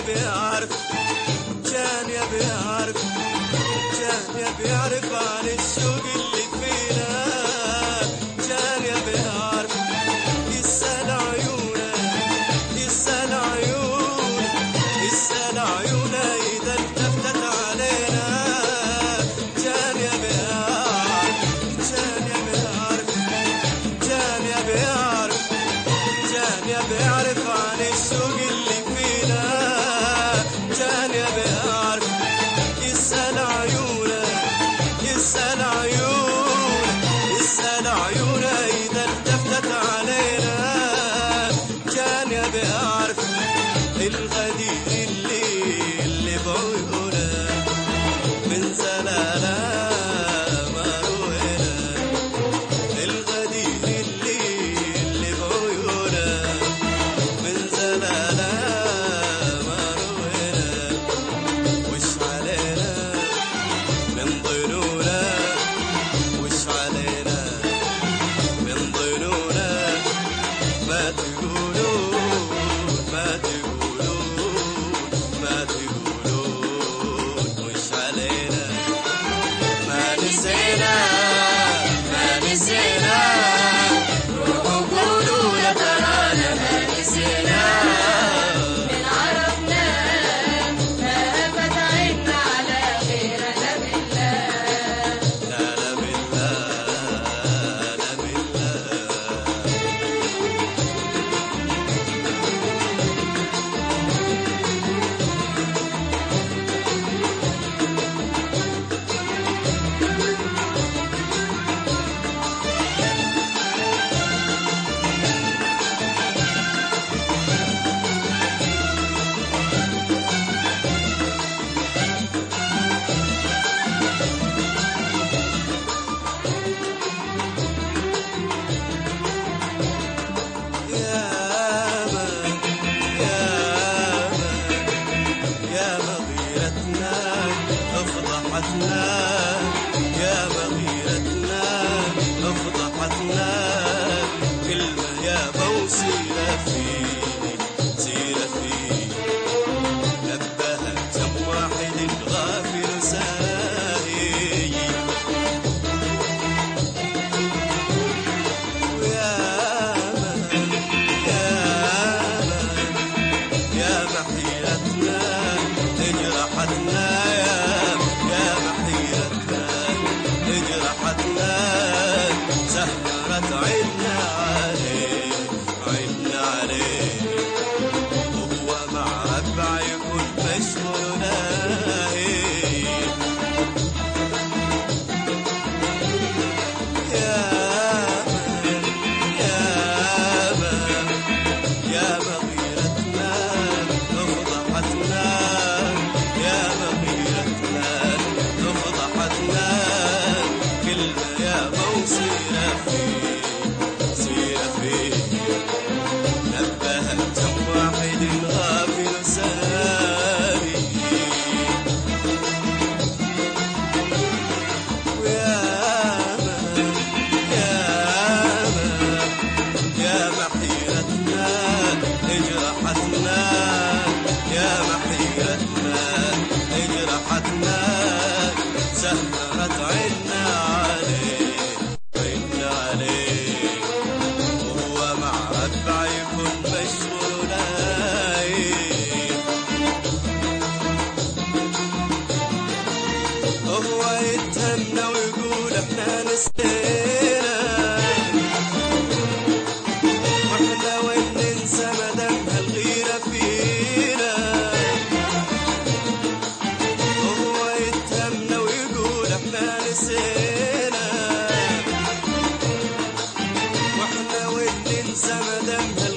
بيعرف، كان يا بيعرف، كان يا بيعرف عن الشوق اللي فينا، كان يا بيعرف يسأل عيونه، يسأل عيونه، يسأل عيونه إذا التفتت علينا، كان يا بيعرف، كان يا بيعرف، كان يا بيعرف، كان يا بيعرف عن الشوق اللي فينا، كان يا بيعرف يسأل عيونه، يسأل عيونه، يسأل عيونه إذا التفتت علينا، كان يا بيعرف الغدير اللي بعيونه من زلاله ما روينا، الغدير اللي بعيونه من زلاله ما روينا، وش علينا من ظنونا، وش علينا من ظنونا، ما تقولون، ما تقولون، ما تقولون، وش علينا ما نسينا، ما نسينا، روحوا قولوا يا ترانا ما نسينا، من عرفنا ما فات عنا على غيرنا بالله. لا لا بالله، لا بالله. ياما ياما ياما غيرتنا افضحتنا، ياما غيرتنا افضحتنا، كلمة يابا وسيرة فيني، سيرة فيني، نبهت كم واحد غافل ساهي، وياما ياما ياما حيرتنا اجرحتنا، ياما حيرتنا اجرحتنا، سهرت عنا عليه، عنا عليه، وهو مع ربع يكون مشغول ناهي، ياما ياما ياما غيرتنا افضحتنا، ياما غيرتنا افضحتنا، كلمة ياما وسيرة فيه، سيرة فيه، نبهت كم واحد غافل ساري، وياما ياما ياما حيرتنا اجرحتنا، ياما حيرتنا اجرحتنا، سهرت عنا عليه، عنا عليه، وهو مع ربع يكون مشغول نايم، وهو يتهنى ويقول احنا نسينا، واحنا وين ننسى مدام هالغيرة فينا، وهو يتهمنا ويقول احنا نسينا، واحنا وين ننسى مدام هالغيرة